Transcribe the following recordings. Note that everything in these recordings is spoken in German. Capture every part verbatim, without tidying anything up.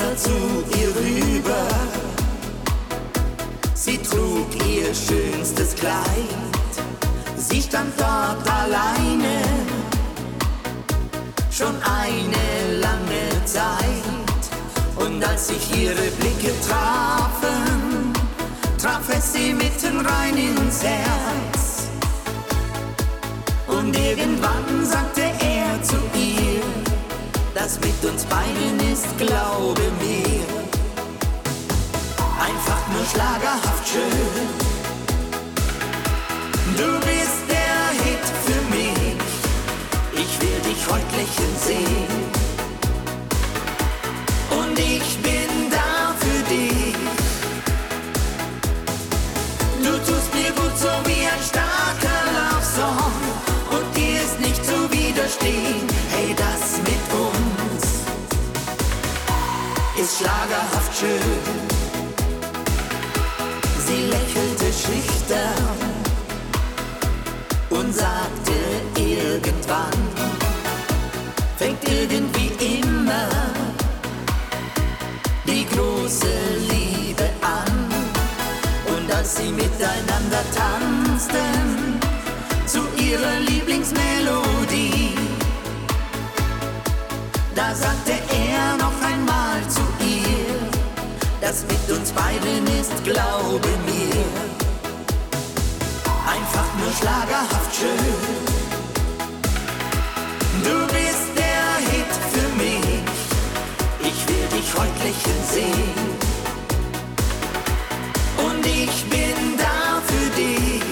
Wasser zu ihr rüber. Sie trug ihr schönstes Kleid, sie stand dort alleine, schon eine lange Zeit. Und als sich ihre Blicke trafen, traf es sie mitten rein ins Herz. Und irgendwann sagte er zu ihr: Das mit uns beiden ist, glaube mir, einfach nur schlagerhaft schön. Du bist der Hit für mich, ich will dich heute lächeln sehen. Und ich bin da für dich. Du tust mir gut, so wie ein starker Love-Song, und dir ist nicht zu widerstehen. Hey, das mit uns ist schlagerhaft schön. Sie lächelte schüchtern und sagte irgendwann, fängt irgendwie immer die große Liebe an. Und als sie miteinander tanzten zu ihrer Lieblingsmelodie, da sagte er noch einmal zu ihr: Das mit uns beiden ist, glaube mir, einfach nur schlagerhaft schön. Du bist der Hit für mich, ich will dich heute lächeln sehen. Und ich bin da für dich.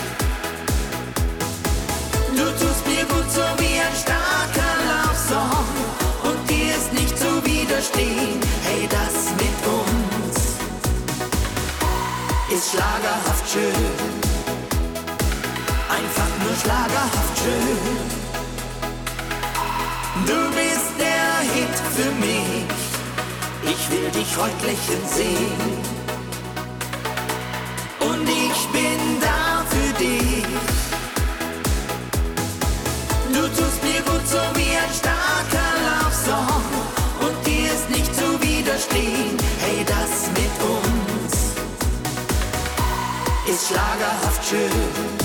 Du tust mir gut, so wie ein starker Love-Song, und dir ist nicht zu widerstehen. Hey, das mit uns ist schlagerhaft schön, einfach nur schlagerhaft schön. Du bist der Hit für mich, ich will dich heute lächeln sehen. Und ich bin da für dich. Du tust mir gut, so wie ein starker Love-Song, und dir ist nicht zu widerstehen. Hey, das mit uns ist schlagerhaft schön.